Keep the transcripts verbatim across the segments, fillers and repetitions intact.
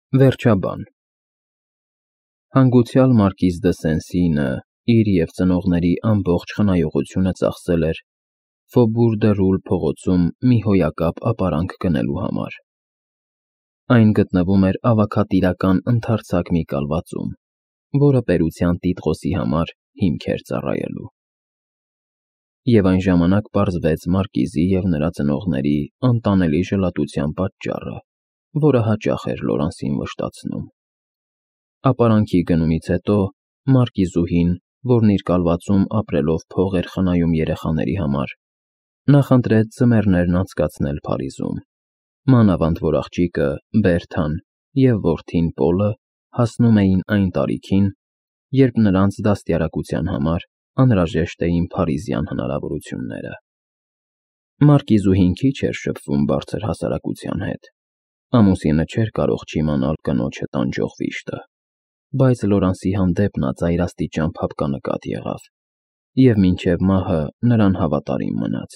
Վերջաբան Հանգուցյալ մարկիզ դը Սեն-Սինը իր և ծնողների ամբողջ խնայողությունը ծախսել էր Ֆոբուր դը Ռուլ փողոցում մի հոյակապ ապարանք գնելու համար. այն գտնվում էր ավագատիրական ընդարձակ մի կալվածում, որը պետության տիտղոսի համար հիմք էր ծառայելու։ Եվ այն ժամանակ պարզվեց մարկիզի և նրա ծնողների անտանելի ժլատության պատճառը, որը հաճախ էր Լորանսին վշտացնում։ Ապարանքի գնումից հետո մարկիզուհին, որն իր կալվածում ապրելով փող էր խնայում երեխաների համար, նախընտրեց ձմեռներն անցկացնել Փարիզում, մանավանդ որ աղջիկը՝ Բերթան և որդին՝ Պոլը հասնում էին այն տարիքին, երբ նրանց դաստիարակության համար անհրաժեշտ էին փարիզյան հնարավորությունները։ Մարկիզուհին քիչ էր շփվում բարձր հասարակության հետ, ամուսինը չէր կարող չիմանալ կնոջը տանջող վիշտը, բայց Լորանսի հանդեպ նա ծայրաստիճան փափկանկատ եղավ և մինչև մահը նրան հավատարիմ մնաց։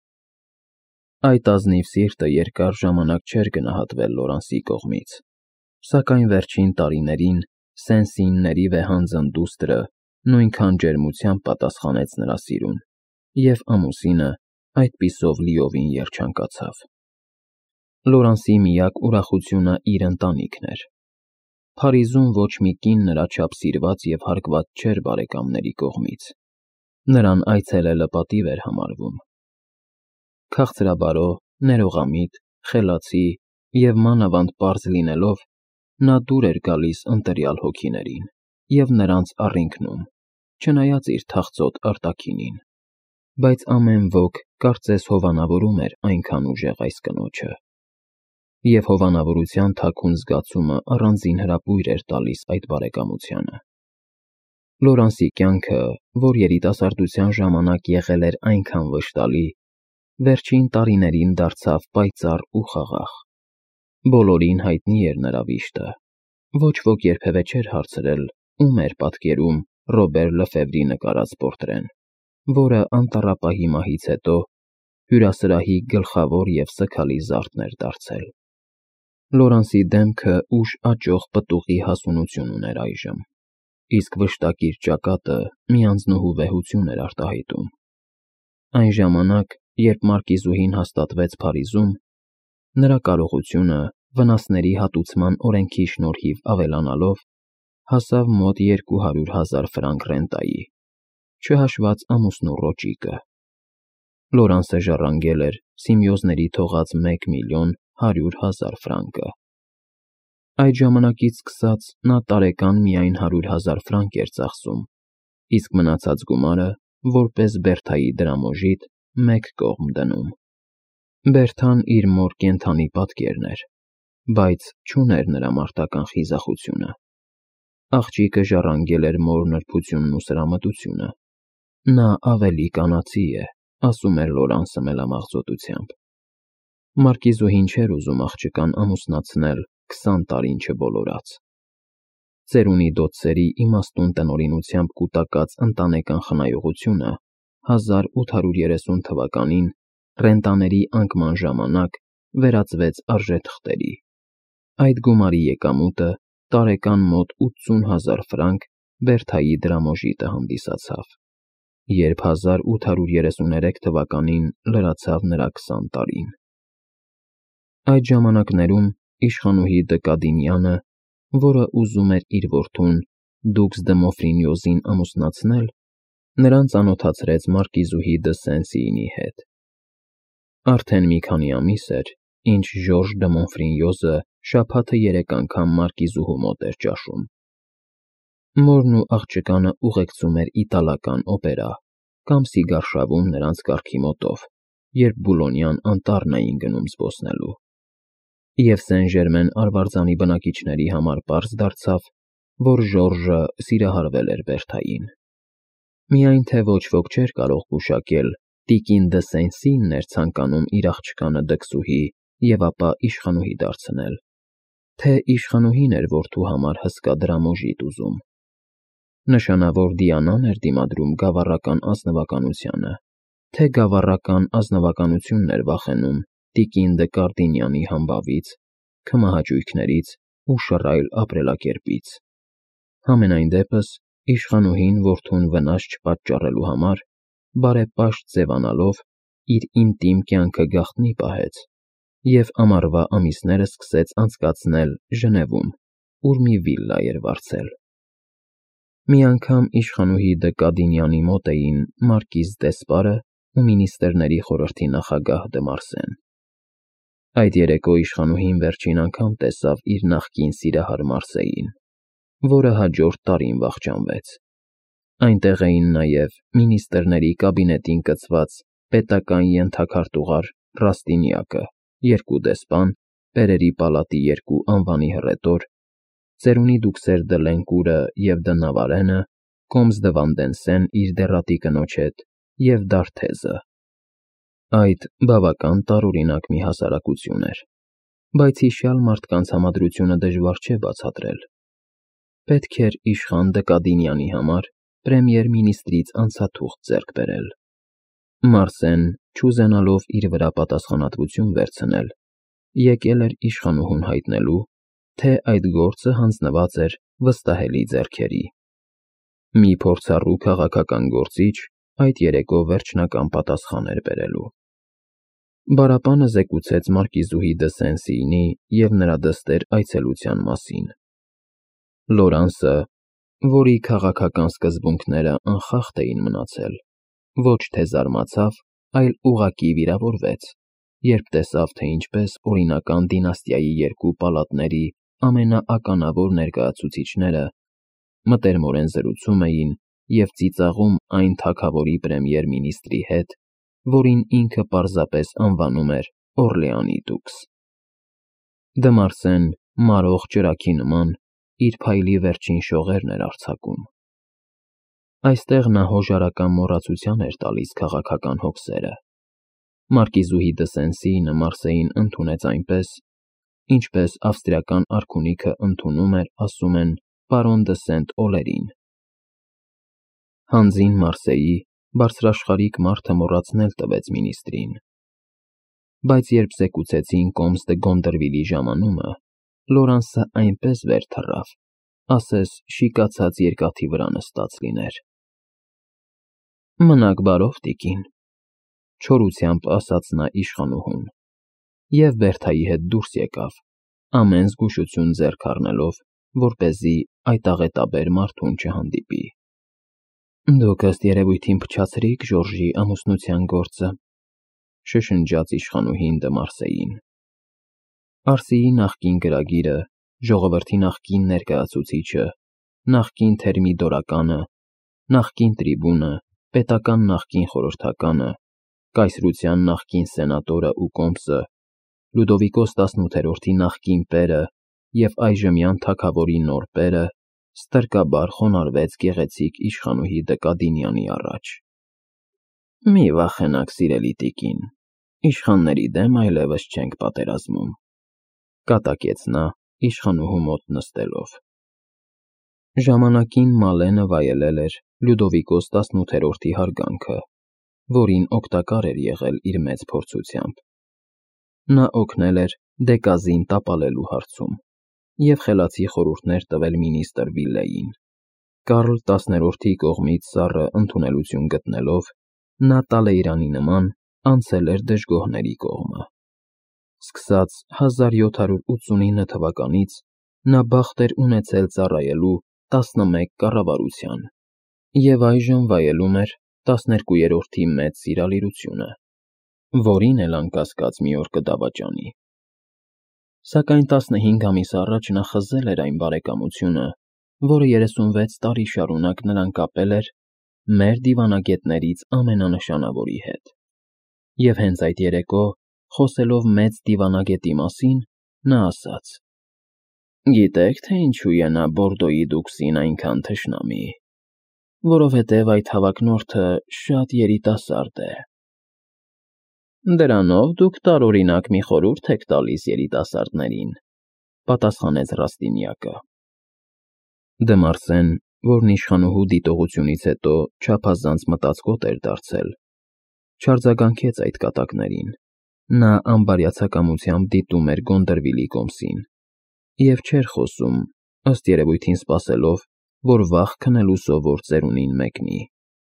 Այդ ազնիվ սիրտը երկար ժամանակ չէր գնահատվել Լորանսի կողմից, սակայն վերջին տարիներին Սեն-Սինների վեհանձն դուստրը նույնքան ջերմությամբ պատասխանեց նրա սիրուն, և ամուսինը այդպիսով լիովին երջանկացավ։ Լորանսի միակ ուրախությունը իր ընտանիքն էր։ Փարիզում ոչ մի կին նրա չափ սիրված և հարգված չէր բարեկամների կողմից, նրան այցելելը պատիվ էր համարվում։ Քաղցրաբարո, ներողամիտ, խելացի և մանավանդ պարզ լինելով, նա դուր էր գալիս ընտրյալ հոգիներին և նրանց առինքնում, չնայած իր թախծոտ արտաքինին, բայց ամեն ոք կարծես հովանավորում էր այնքան ուժեղ այս կնոջը, և հովանավորության թաքուն զգացումը առանձին հրապույր էր տալիս այդ բարեկամությանը։ Լորանսի կյանքը, որ երիտասարդության ժամանակ եղել էր այնքան վշտալի, վերջին տարիներին դարձավ պայծառ ու խաղաղ։ Բոլորին հայտնի էր նրա վիշտը, ոչ ոք երբևէ չէր հարցրել, ում էր պատկերում Ռոբեր Լեֆևրի նկարած պորտրեն, որը անտառապահի մահից հետո հյուրասրահի գլխավոր և սգալի զարդն էր դարձել։ Լորանսի դեմքը ուշ աճող պտուղի հասունություն ուներ այժմ, իսկ վշտակիր ճակատը մի անձնուհու վեհություն էր արտահայտում։ Այն ժամանակ, երբ մարկիզուհին հաստատվեց Փարիզում, նրա կարողությունը վնասների հատուցման օրենքի շնորհիվ ավելանալով, հասավ մոտ երկու հարյուր հազար ֆրանկ ռենտայի, չհաշված ամուսնու ռոճիկը։ Լորանսը ժառանգել էր Սիմեոզների թողած մեկ միլիոն հարյուր հազար ֆրանկը։ Այդ ժամանակից սկսած նա տարեկան միայն հարյուր հազար ֆրանկ էր ծախսում, իսկ մնացած գումարը, որպես Բերթայի դրամոժիտ, մեկ կողմ դնում։ Բերթան իր մոր կենդանի պատկերն էր, բայց չուներ նրա մարտական խիզախությունը։ Աղջիկը ժառանգել էր մոր նրբությունն ու սրամտությունը։ Նա ավելի կանացի է, ասում էր Լորանսը մելամաղձոտությամբ։ Մարկիզուհին չէր ուզում աղջկան ամուսնացնել քսան տարին չբոլորած։ Ծերունի դոցերի իմաստուն տնօրինությամբ կուտակած ընտանեկան խնայողությունը հազար ութ հարյուր երեսուն թվականին ռենտաների անկման ժամանակ վերածվեց արժեթղթերի։ Այդ գումարի եկամուտը տարեկան մոտ ութսուն հազար ֆրանկ Բերթայի դրամոժիտը հանդիսացավ, երբ հազար ութ հարյուր երեսուներեք թվականին լրացավ նրա քսան տարին։ Այդ ժամանակներում իշխանուհի դը Կադիմյանը, որը ուզում էր իր որդուն դուքս դը Մոֆրինյոզին ամուսնացնել, նրան ծանոթացրեց մարկիզուհի դը Սեն-Սիինի հետ։ Արդեն մի քանի ամիս էր, ինչ Ժորժ դը Մոնֆրինյոզը շաբաթը երեք անգամ մարկիզուհու մոտ էր ճաշում։ Մորն ու աղջկանը ուղեկցում էր իտալական օպերա կամ սիգարշավում նրանց կառքի մոտով, երբ Բուլոնյան անտառն էին գնում զբոսնելու։ Եվ Սեն֊Ժերմեն արվարձանի բնակիչների համար պարզ դարձավ, որ Ժորժը սիրահարվել էր Բերթային։ Միայն թե ոչ ոք չէր կարող գուշակել տիկին դը Սեն-Սինն էր ցանկանում իր աղջկանը դքսուհի և ապա իշխանուհի դարձնել, թե իշխանուհին էր որդու համար հսկա դրամոժիտ ուզում։ Նշանավոր Դիանան էր դիմադրում գավառական ազնվականությանը, թե գավառական ազնվականությունն էր վախենում տիկին դը Կարդինյանի համբավից, քմահաճույքներից ու շռայլ ապրելակերպից։ Համենայն դեպս, իշխանուհին որդուն վնաս չպատճառելու համար, բարեպաշտ ձևանալով, իր ինտիմ կյանքը գաղտնի պահեց և ամառվա ամիսները սկսեց անցկացնել Ժնևում, ուր մի վիլլա էր վարձել։ Մի անգամ իշխանուհի դը Կադինյանի մոտ էին մարկիզ դ'Եսպարը ու մինիստրների խորհրդի նախագահ դը Մարսեն։ Այդ երեկո իշխանուհին վերջին անգամ տեսավ իր նախկին սիրահար Մարսեին, որը հաջորդ տարին վախճանվեց։ Այնտեղ էին նաև մինիստրների կաբինետին կցված պետական ենթաքարտուղար Ռաստինյակը, երկու դեսպան, Պերերի պալատի երկու անվանի հռետոր, ծերունի դուքսեր դը Լենկուրը և դը Նավարենը, Կոմս դը Վանդենսեն իր դեռատի կնոջ հետ և Դարթեզը։ Այդ բավական տարօրինակ մի հասարակություն էր, բայց հիշյալ մարդկանց համադրությունը դժվար չէ բացատրել։ Պետք էր իշխան դը Կադինյանի համար պրեմիեր֊մինիստրից անցաթուղթ ձեռք բերել։ Մարսեն, չուզենալով իր վրա պատասխանատվություն վերցնել, եկել էր իշխանուհուն հայտնելու, թե այդ գործը հանձնված էր վստահելի ձեռքերի։ Մի փորձառու քաղաքական գործիչ այդ երեկո վերջնական պատասխան էր բերելու։ Բարապանը զեկուցեց մարկիզուհի դը Սեն֊Սիինի և նրա դստեր այցելության մասին։ Լորանսը, որի քաղաքական սկզբունքները անխախտ էին մնացել, ոչ թե զարմացավ, այլ ուղղակի վիրավորվեց, երբ տեսավ, թե ինչպես օրինական դինաստիայի երկու պալատների ամենաականավոր ներկայացուցիչները մտերմորեն զրուցում էին և ծիծաղում այն թագավորի պրեմիեր֊մինիստրի հետ, որին ինքը պարզապես անվանում էր Օրլեանի դուքս։ Դը Մարսեն մարող ճրագի նման իր փայլի վերջին շողերն էր արձակում։ Այստեղ նա հոժարական մոռացության էր տալիս քաղաքական հոգսերը։ Մարկիզուհի դը Սեն-Սիինը Մարսեին ընդունեց այնպես, ինչպես ավստրիական արքունիքը ընդունում էր, ասում են, պարոն դը Սենտ֊Օլերին։ Հանձին Մարսեի բարձրաշխարհիկ մարդը մոռացնել տվեց մինիստրին։ Բայց երբ զեկուցեցին Կոմս դը Գոնդերվիլի ժամանումը, Լորանսը այնպես վեր թռավ, ասես շիկացած երկաթի վրա նստած լիներ։ Մնաք բարով, տիկին, չորությամբ ասաց նա իշխանուհուն, և Բերթայի հետ դուրս եկավ, ամեն զգուշություն ձեռք առնելով, որպեսզի այդ աղետաբեր մարդուն չհանդիպի։ Դուք ըստ երևույթին փչացրիք Ժորժի ամուսնության գործը, շշնջաց իշխանուհին դը Մարսեին։ Արսիի նախկին գրագիրը, ժողովրդի նախկին ներկայացուցիչը, նախկին թերմիդորականը, նախկին տրիբունը, պետական նախկին խորհրդականը, կայսրության նախկին սենատորը ու Կոմսը, Լյուդովիկոս տասնութերորդի նախկին պերը և այժմյան թագավորի նոր պերը ստրկաբար խոնարհվեց գեղեցիկ իշխանուհի դը Կադինյանի առաջ։ Մի վախենաք, սիրելի տիկին, իշխանների դեմ այլևս չենք պատերազմում, կատակեց նա իշխանուհու մոտ նստելով։ Ժամանակին Մալենը վայելել էր Լյուդովիկոս տասնութերորդի հարգանքը, որին օգտակար էր եղել իր մեծ փորձությամբ։ Նա օգնել էր Դեկազին տապալելու հարցում և խելացի խորհուրդներ տվել մինիստր Վիլլեին։ Կարլ տասներորդի կողմից սառը ընդունելություն գտնելով, նա Տալեյրանի նման անցել էր դժգոհների կողմը։ Սկսած հազար յոթ հարյուր ութսունինը թվականից նա բախտ էր ունեցել ծառայելու տասնմեկ կառավարության և այժմ վայելում էր տասներկուերորդի մեծ սիրալիրությունը, որին էլ անկասկած մի օր կդավաճանի։ Սակայն տասնհինգ ամիս առաջ նա խզել էր այն բարեկամությունը, որը երեսունվեց տարի շարունակ նրան կապել էր մեր դիվանագետներից ամենանշանավորի հետ։ Եվ հենց այդ երեկո, խոսելով մեծ դիվանագետի մասին, նա ասաց. «Գիտեք, թե ինչու է նա Բորդոյի դուքսին այնքան թշնամի, որովհետև այդ հավակնորդը շատ երիտասարդ է»։ Դրանով դուք տարօրինակ մի խորհուրդ եք տալիս երիտասարդներին, պատասխանեց Ռաստինյակը։ Դը Մարսեն, որն իշխանուհու դիտողությունից հետո չափազանց մտածկոտ էր դարձել, չարձագանքեց այդ կատակներին։ Նա անբարյացակամությամբ դիտում էր Գոնդերվիլի Կոմսին և չէր խոսում, ըստ երևույթին սպասելով, որ վաղ քնելու սովոր ծերունին մեկնի։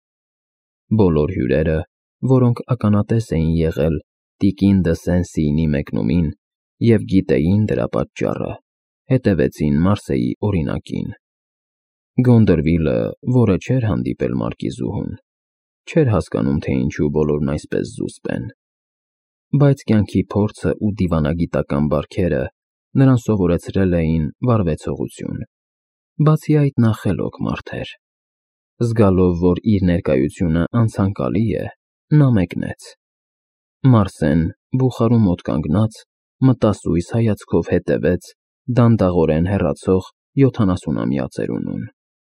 Բոլոր հյուրերը, որոնք ականատես էին եղել տիկին դը Սեն-Սիինի մեկնումին և գիտեին դրա պատճառը, հետևեցին Մարսեի օրինակին։ Գոնդրվիլը, որը չէր հանդիպել մարկիզուհուն, չէր հասկանում, թե ինչու բոլորն այսպես զուսպ են, բայց կյանքի փորձը ու դիվանագիտական բարքերը նրան սովորեցրել էին վարվեցողություն։ Բացի այդ, նա խելոք մարդ էր։ Զգալով, որ իր ներկայությունը անցանկալի է, նա մեկնեց։ Մարսեն, բուխարու մոտ կանգնած, մտասույս հայացքով հետևեց դանդաղորեն հեռացող յոթանասունամյա ծերունուն։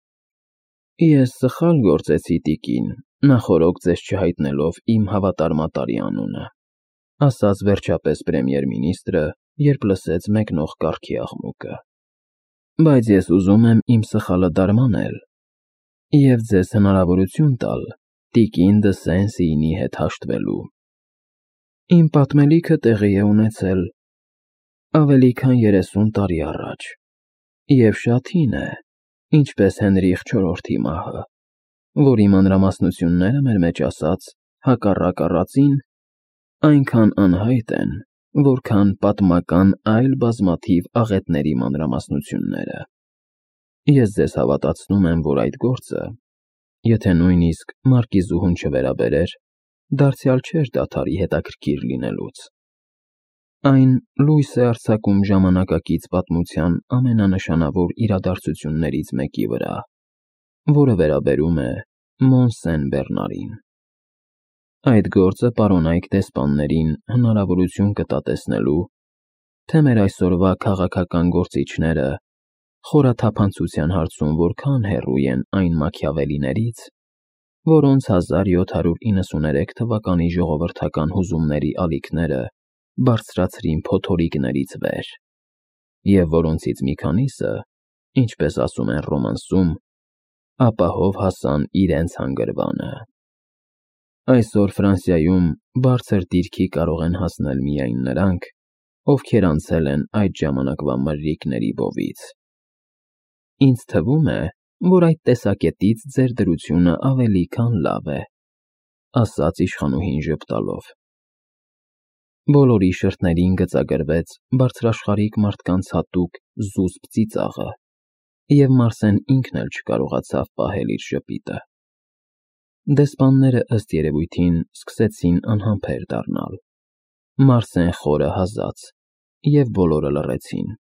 Ես սխալ գործեցի, տիկին, նախօրոք ձեզ չհայտնելով իմ հավատարմատարի անունը, ասաց վերջապես պրեմիեր֊մինիստրը, երբ լսեց մեկնող կառքի աղմուկը, բայց ես ուզում եմ իմ սխալը դարմանել և ձեզ հնարավորություն տալ տիկին դը Սեն-Սիինի հետ հաշտվելու։ Իմ պատմելիքը տեղի է ունեցել ավելի քան երեսուն տարի առաջ, և շատ հին է, ինչպես Հենրիխ չորրորդի մահը, որի մանրամասնությունները, մեր մեջ ասած, հակառակ առածին, այնքան անհայտ են, որքան պատմական այլ բազմաթիվ աղետների մանրամասնությունները։ Ես ձեզ հավատացնում եմ, որ այդ գործը, եթե նույնիսկ մարկիզուհուն չվերաբերեր, դարձյալ չէր դադարի հետաքրքիր լինելուց։ Այն լույս է արձակում ժամանակակից պատմության ամենանշանավոր իրադարձություններից մեկի վրա, որը վերաբերում է Մոն-Սեն-Բեռնարին։ Այդ գործը պարոնայք դեսպաններին հնարավորություն կտա տեսնելու, թե մեր այսօրվա քաղաքական գործիչները խորաթափանցության հարցում որքան հեռու են այն Մաքիավելիներից, որոնց հազար յոթ հարյուր իննսուներեք թվականի ժողովրդական հուզումների ալիքները բարձրացրին փոթորիկներից վեր, և որոնցից մի քանիսը, ինչպես ասում են ռոմանսում, ապահով հասան իրենց հանգրվանը։ Այսօր Ֆրանսիայում բարձր դիրքի կարող են հասնել միայն նրանք, ովքեր անցել են այդ ժամանակվա մրրիկների բովից։ Ինձ թվում է, որ այդ տեսակետից ձեր դրությունը ավելի քան լավ է, ասաց իշխանուհին ժպտալով։ Բոլորի շրթերին գծագրվեց բարձրաշխարհիկ մարդկանց հատուկ զուսպ ծիծաղը, և Մարսեն ինքն էլ չկարողացավ պահել իր ժպիտը։ Դեսպանները, ըստ երևույթին, սկսեցին անհամբեր դառնալ։ Մարսեն խորը հազաց, և բոլորը լռեցին։